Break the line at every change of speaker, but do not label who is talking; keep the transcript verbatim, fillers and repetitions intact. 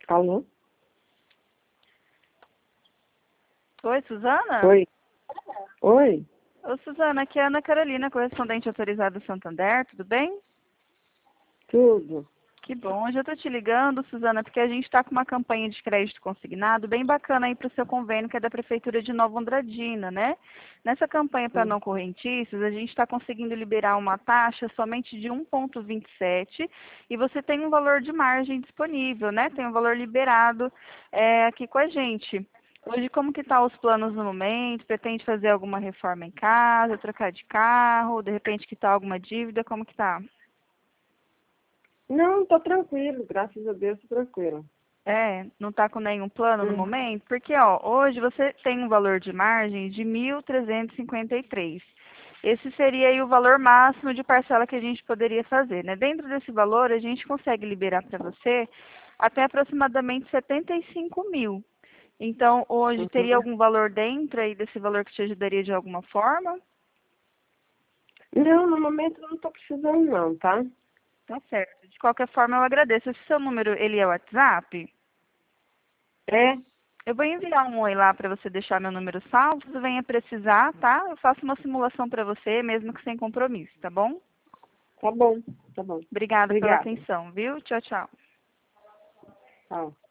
Alô?
Oi, Suzana?
Oi. Oi.
Ô, Suzana, aqui é a Ana Carolina, correspondente autorizada do Santander, tudo bem?
Tudo.
Que bom, hoje eu tô te ligando, Suzana, porque a gente está com uma campanha de crédito consignado bem bacana aí para o seu convênio, que é da Prefeitura de Nova Andradina, né? Nessa campanha para
Hum.
não correntistas, a gente está conseguindo liberar uma taxa somente de um vírgula vinte e sete e você tem um valor de margem disponível, né? Tem um valor liberado é, aqui com a gente. Hoje, como que tá os planos no momento? Pretende fazer alguma reforma em casa, trocar de carro, de repente quitar alguma dívida, como que tá?
Não, tô tranquilo, graças a Deus, tô tranquilo.
É, não está com nenhum plano no
Hum.
momento? Porque, ó, hoje você tem um valor de margem de mil trezentos e cinquenta e três. Esse seria aí o valor máximo de parcela que a gente poderia fazer, né? Dentro desse valor, a gente consegue liberar para você até aproximadamente setenta e cinco mil. Então, hoje, teria
Uhum.
algum valor dentro aí desse valor que te ajudaria de alguma forma?
Não, no momento eu não tô precisando não, tá?
Tá certo. De qualquer forma, eu agradeço. Esse seu número, ele é o WhatsApp?
É?
Eu vou enviar um oi lá para você deixar meu número salvo. Se você venha precisar, tá? Eu faço uma simulação para você, mesmo que sem compromisso, tá bom?
Tá bom, tá bom.
Obrigada pela
Obrigada.
atenção, viu? Tchau, tchau.
Tchau.